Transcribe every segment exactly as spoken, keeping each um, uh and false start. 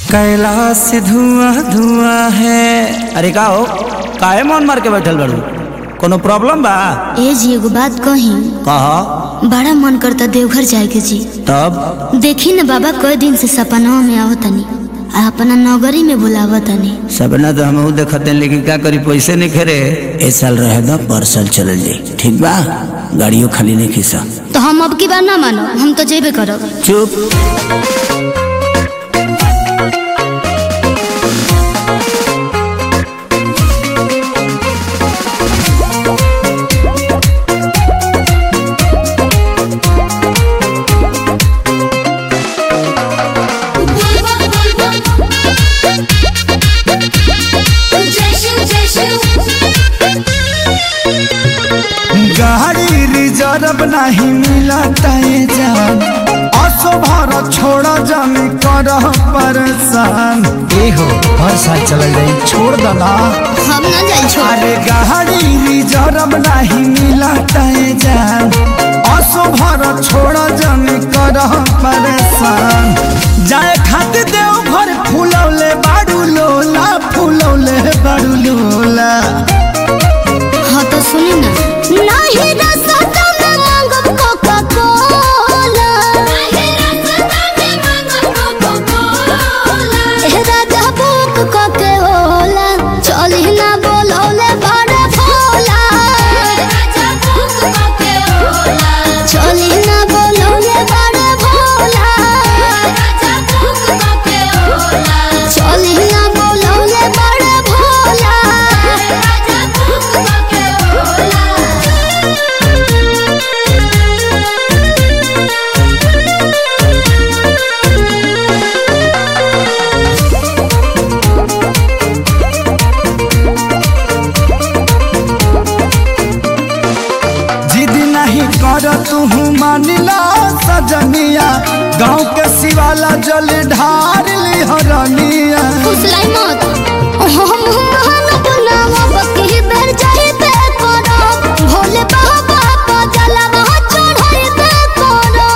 कैलाश से धुआं धुआं है। अरे का हो काहे मन मार के बैठल बड़ू, कोनो प्रॉब्लम बा? ए जी एगो बात कही। कहा। बड़ा मन करता देवघर जाए के जी। तब देखी न बाबा कई दिन से सपना में आवतनी आ अपना नगरी में बुलावतनी। सपना तो हम देखते हैं, लेकिन क्या करी पैसे नहीं खेरे। ए साल रहे दो पर साल चल जाए, ठीक बा? गाड़ियों खाली नहीं खींचा तो हम अब की बार ना मानो, हम तो जेबे करब। चुप। गाड़ी रिजर्व नहीं मिला जान, असो भर छोड़ा जमी कर परेशान। ए हो हर साल चल जाए, छोड़ दना हम ना जाए छोड़। अरे गाड़ी रिजर्व नहीं मिला जान, असो भर छोड़ा जमी कर परेशान। जाए खातिर देव घर फूलौले बाड़ू लोला, फूलौले बाड़ू लोला। हाँ तो सुनी ना, नहीं रास्ता में मांगब कोका कोला, नहीं रास्ता में मांगब कोका कोला। ए राजा बुक कोके होला, चली ना बोलौले बड़े भोला। राजा बुक कोके होला, चली ना बोलौले बड़े भोला। राजा बुक कोके होला, चली ना बोलौले बड़े भोला। राजा बुक कोके होला। नहीं कर तू मानिला सजनिया, गाँव के शिवाला जल ढार ली हरनिया। फुसलाई मत, हम महान बनावा बकरी बेर जाई पे करो, भोले बाबा पा जलवा चढ़ाई पे करो।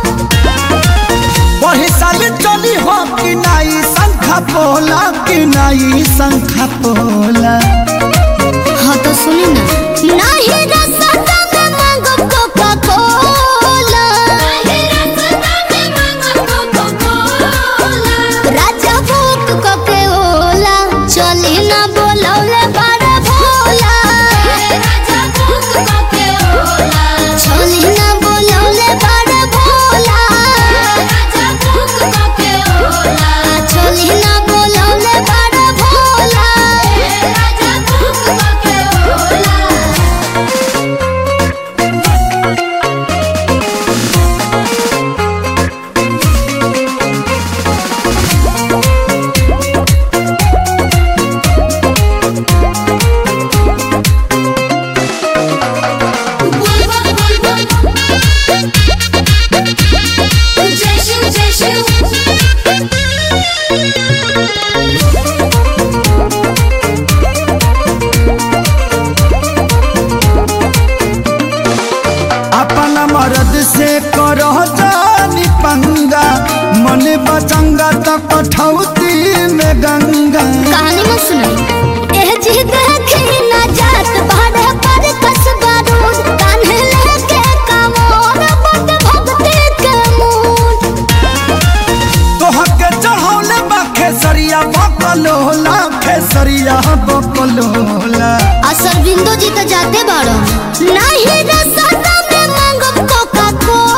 वही साल चली हो कि नाई शंखा पोला, कि नाई शंखा पोला। हाँ तो सुनी ना, नहीं रास्ता में मांगब कोका कोला, नहीं रास्ता में मांगब कोका कोला। राजा बुक कोके होला, चली ना बोलौले बड़े भोला। राजा बुक कोके होला, चली ना बोलौले बड़े भोला। राजा बुक कोके होला, चली ना बोलौले बड़े भोला। राजा बुक कोके होला। अपना मर्द से करो जानी पंगा, मन बचंगा तो कठौती में गंगा। कहानी मत सुनाई, एह जी देखी ना जात बाड़े पर कसबा रोड, कान्हे लेके कामोर बट भक्ति के मूड। तोह के चढ़ौले बा खेसरिया बकलोला, खेसरिया बकलोला। असर बिंदु जी तो जाते बाड़ो, नहीं रास्ता में मांगब कोका कोला।